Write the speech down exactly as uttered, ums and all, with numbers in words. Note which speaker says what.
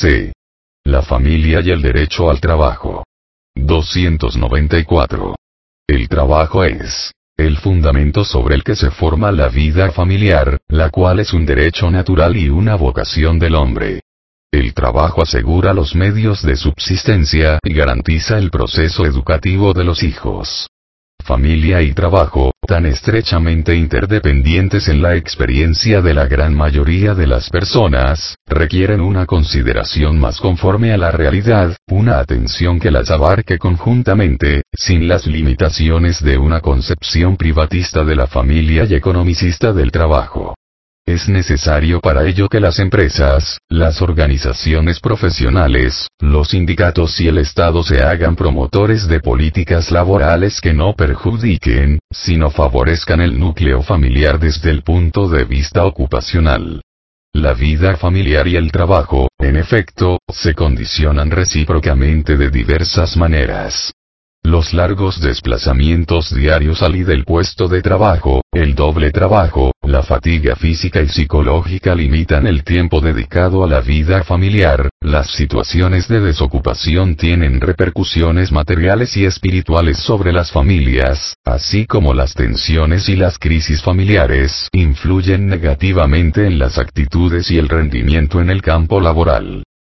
Speaker 1: C. La familia y el derecho al trabajo. doscientos noventa y cuatro. El trabajo es el fundamento sobre el que se forma la vida familiar, la cual es un derecho natural y una vocación del hombre. El trabajo asegura los medios de subsistencia y garantiza el proceso educativo de los hijos. Familia y trabajo, tan estrechamente interdependientes en la experiencia de la gran mayoría de las personas, requieren una consideración más conforme a la realidad, una atención que las abarque conjuntamente, sin las limitaciones de una concepción privatista de la familia y economicista del trabajo. Es necesario para ello que las empresas, las organizaciones profesionales, los sindicatos y el Estado se hagan promotores de políticas laborales que no perjudiquen, sino favorezcan el núcleo familiar desde el punto de vista ocupacional. La vida familiar y el trabajo, en efecto, se condicionan recíprocamente de diversas maneras. Los largos desplazamientos diarios al y del puesto de trabajo, el doble trabajo, la fatiga física y psicológica limitan el tiempo dedicado a la vida familiar, las situaciones de desocupación tienen repercusiones materiales y espirituales sobre las familias, así como las tensiones y las crisis familiares influyen negativamente en las actitudes y el rendimiento en el campo laboral.